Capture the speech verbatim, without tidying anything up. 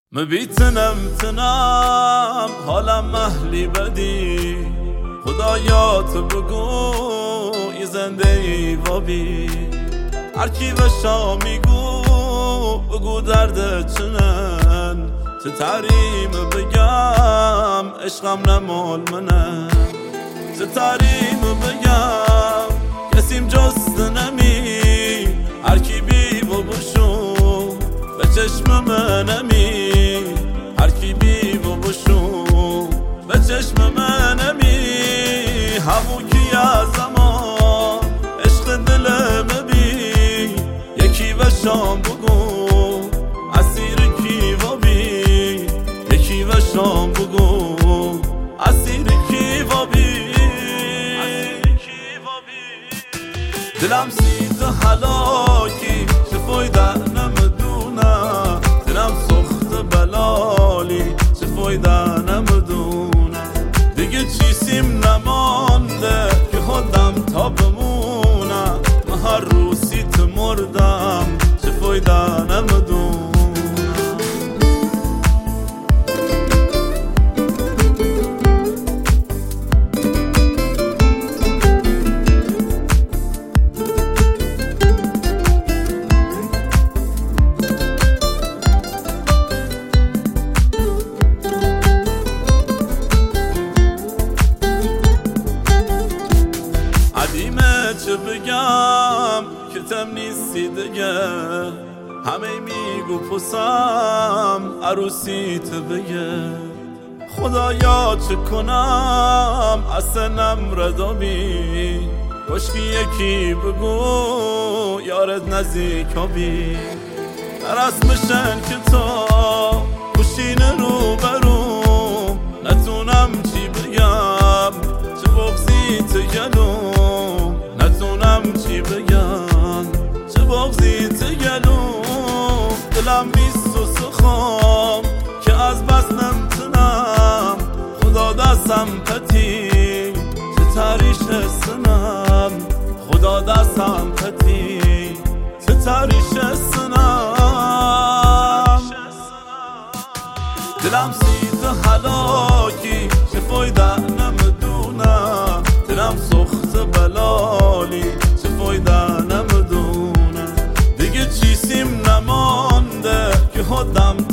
مبیتنم تنم حالم محلی بدی خدایا تو بگو ای زنده ای وابی هرکی بشا میگو بگو درد چنن چه تریم بگم عشقم نمال منه چه تریم بگم کسیم جست نمی هرکی بی و بشو به چشم منمی هرکی بی و بشو به چشم منمی همون کی از زمان عشق دلم بی یکی و شام بگو اسیر کی و بی یکی و شام بگو اسیر کی و بی دلم سیت حلاکی چه فایده نمدونه دلم سخت بلالی چه فایده نمدونه دیگه چیزیم نمانده که خودم تا بمونه من هر روزیت مردم چه فایده نمدونه چه بگم که تم نیستی دیگه همه میگو پسم عروسیت بگه خدایا چه کنم اصلا ردابی کشکی یکی بگو یارت نزدیکا بی در اسمشن که تا خوشین رو برو نتونم چی بگم چه بغضیت گلو نتونم چی بگم چه بغضیت گلو دلم بیست و سخام که از بس نمتنم خدا دستم پتی چه تریش سنم خدا دستم پتی چه تریش سنم دلم سیت حلاکی چه فایده نمدونم دلم سخت بلالی چه فایده نمدونه دیگه چیزیم نمانده که خودم